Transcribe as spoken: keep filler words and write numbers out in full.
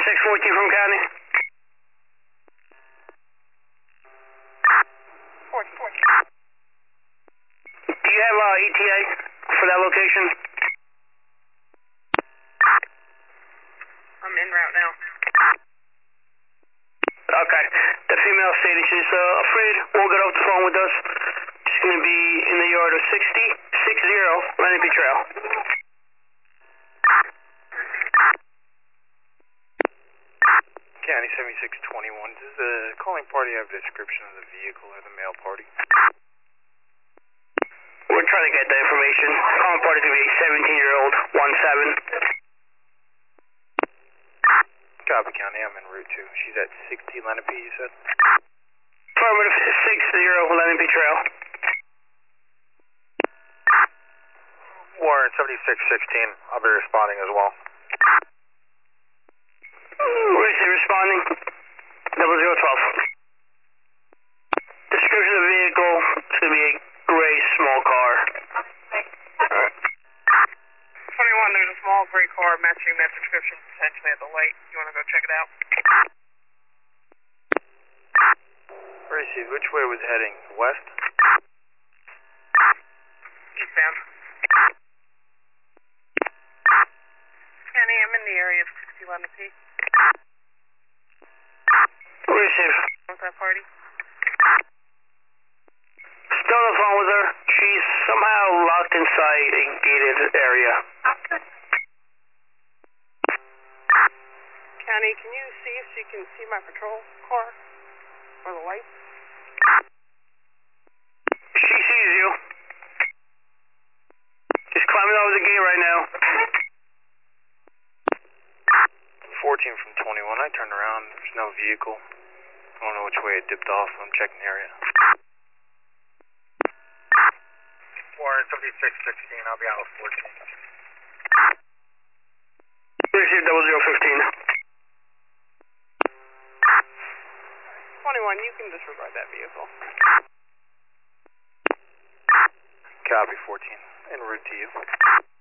six fourteen from County. fourteen, fourteen. Do you have uh, E T A for that location? I'm en route now. Okay. The female stated she's uh, afraid. Won't get off the phone with us. She's going to be in the yard of sixty, six zero, Lenape Trail. County seventy-six twenty-one. Does the calling party have a description of the vehicle or the male party? We're trying to get the information. Calling party to be a seventeen-year-old, one seven. Copy, County. I'm en route two. She's at sixty Lenape, you said? Affirmative, six zero, Lenape Trail. Warren seventy-six sixteen. I'll be responding as well. Where is he responding? Double zero twelve. Description of the vehicle to be a gray small car. Alright. twenty-one, there's a small gray car matching that description potentially at the light. You want to go check it out? Receive. Which way was it heading? West? Eastbound. County, I'm in the area of sixty Lenape. Receive. What's that party? Still on the phone with her. She's somehow locked inside a gated area. County, can you see if she can see my patrol car? Or the lights? She sees you. She's climbing over the gate right now. fourteen from twenty-one. I turned around. There's no vehicle. I don't know which way it dipped off. I'm checking the area. Warren seventy-six sixteen. I'll be out with fourteen. Receive double zero fifteen. twenty-one, you can disregard that vehicle. Copy fourteen. En route to you.